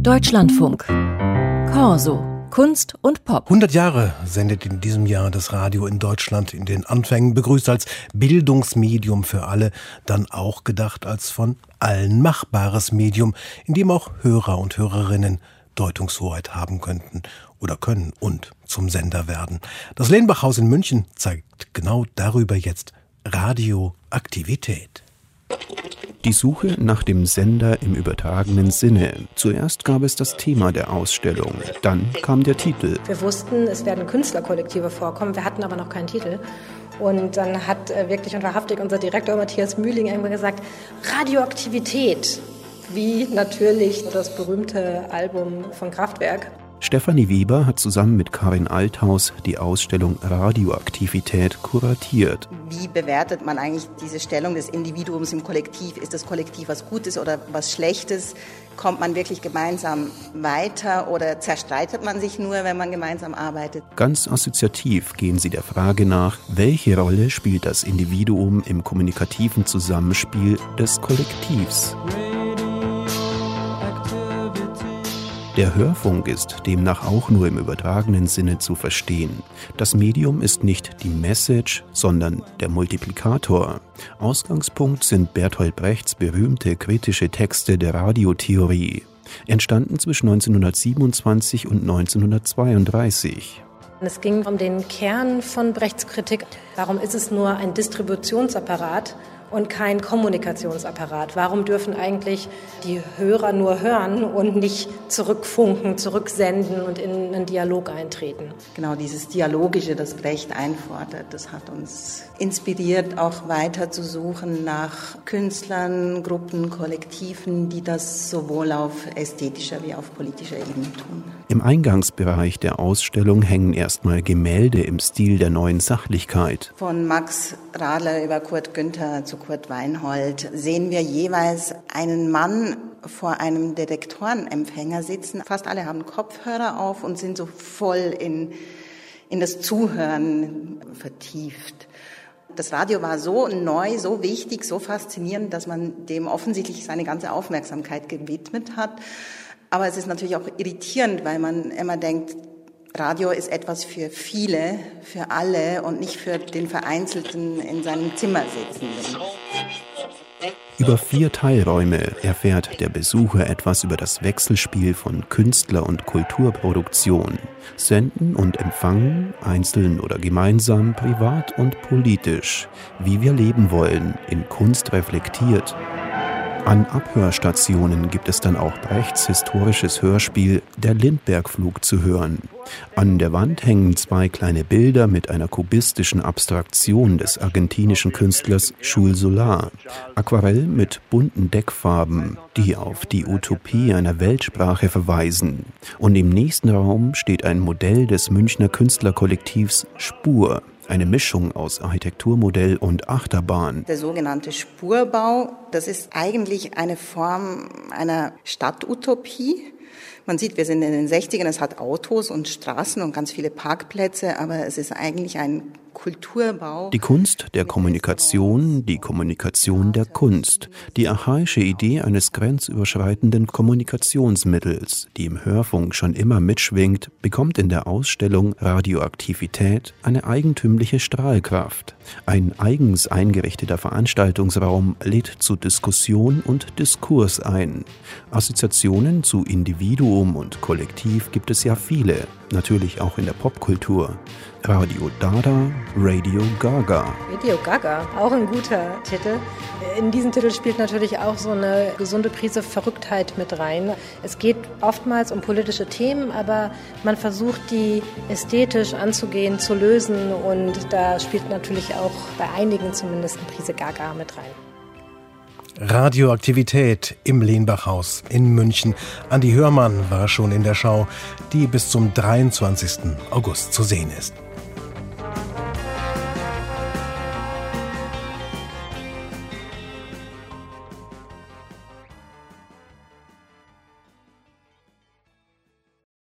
Deutschlandfunk. Corso. Kunst und Pop. 100 Jahre sendet in diesem Jahr das Radio in Deutschland in den Anfängen, begrüßt als Bildungsmedium für alle, dann auch gedacht als von allen machbares Medium, in dem auch Hörer und Hörerinnen Deutungshoheit haben könnten oder können und zum Sender werden. Das Lehnbachhaus in München zeigt genau darüber jetzt Radioaktivität. Die Suche nach dem Sender im übertragenen Sinne. Zuerst gab es das Thema der Ausstellung, dann kam der Titel. Wir wussten, es werden Künstlerkollektive vorkommen, wir hatten aber noch keinen Titel. Und dann hat wirklich und wahrhaftig unser Direktor Matthias Mühling irgendwann gesagt, Radioaktivität, wie natürlich das berühmte Album von Kraftwerk. Stefanie Weber hat zusammen mit Karin Althaus die Ausstellung Radioaktivität kuratiert. Wie bewertet man eigentlich diese Stellung des Individuums im Kollektiv? Ist das Kollektiv was Gutes oder was Schlechtes? Kommt man wirklich gemeinsam weiter oder zerstreitet man sich nur, wenn man gemeinsam arbeitet? Ganz assoziativ gehen sie der Frage nach, welche Rolle spielt das Individuum im kommunikativen Zusammenspiel des Kollektivs? Der Hörfunk ist demnach auch nur im übertragenen Sinne zu verstehen. Das Medium ist nicht die Message, sondern der Multiplikator. Ausgangspunkt sind Bertolt Brechts berühmte kritische Texte der Radiotheorie, entstanden zwischen 1927 und 1932. Es ging um den Kern von Brechts Kritik. Warum ist es nur ein Distributionsapparat und kein Kommunikationsapparat? Warum dürfen eigentlich die Hörer nur hören und nicht zurückfunken, zurücksenden und in einen Dialog eintreten? Genau, dieses Dialogische, das Brecht einfordert, das hat uns inspiriert, auch weiter zu suchen nach Künstlern, Gruppen, Kollektiven, die das sowohl auf ästhetischer wie auf politischer Ebene tun. Im Eingangsbereich der Ausstellung hängen erstmal Gemälde im Stil der neuen Sachlichkeit. Von Max Radler über Kurt Günther zu Kurt Weinhold sehen wir jeweils einen Mann vor einem Detektorenempfänger sitzen. Fast alle haben Kopfhörer auf und sind so voll in das Zuhören vertieft. Das Radio war so neu, so wichtig, so faszinierend, dass man dem offensichtlich seine ganze Aufmerksamkeit gewidmet hat. Aber es ist natürlich auch irritierend, weil man immer denkt, Radio ist etwas für viele, für alle und nicht für den Vereinzelten in seinem Zimmer Sitzenden. Über 4 Teilräume erfährt der Besucher etwas über das Wechselspiel von Künstler- und Kulturproduktion. Senden und empfangen, einzeln oder gemeinsam, privat und politisch. Wie wir leben wollen, in Kunst reflektiert. An Abhörstationen gibt es dann auch Brechts historisches Hörspiel Der Lindbergh-Flug zu hören. An der Wand hängen 2 kleine Bilder mit einer kubistischen Abstraktion des argentinischen Künstlers Jules Solar. Aquarell mit bunten Deckfarben, die auf die Utopie einer Weltsprache verweisen. Und im nächsten Raum steht ein Modell des Münchner Künstlerkollektivs Spur. Eine Mischung aus Architekturmodell und Achterbahn. Der sogenannte Spurbau, das ist eigentlich eine Form einer Stadtutopie. Man sieht, wir sind in den 60ern, es hat Autos und Straßen und ganz viele Parkplätze, aber es ist eigentlich ein Kulturbau. Die Kunst der Kommunikation, die Kommunikation der Kunst. Die archaische Idee eines grenzüberschreitenden Kommunikationsmittels, die im Hörfunk schon immer mitschwingt, bekommt in der Ausstellung Radioaktivität eine eigentümliche Strahlkraft. Ein eigens eingerichteter Veranstaltungsraum lädt zu Diskussion und Diskurs ein. Assoziationen zu Individuum und Kollektiv gibt es ja viele, natürlich auch in der Popkultur. Radio Dada, Radio Gaga. Radio Gaga, auch ein guter Titel. In diesem Titel spielt natürlich auch so eine gesunde Prise Verrücktheit mit rein. Es geht oftmals um politische Themen, aber man versucht, die ästhetisch anzugehen, zu lösen. Und da spielt natürlich auch bei einigen zumindest eine Prise Gaga mit rein. Radioaktivität im Lehnbachhaus in München. Andi Hörmann war schon in der Schau, die bis zum 23. August zu sehen ist.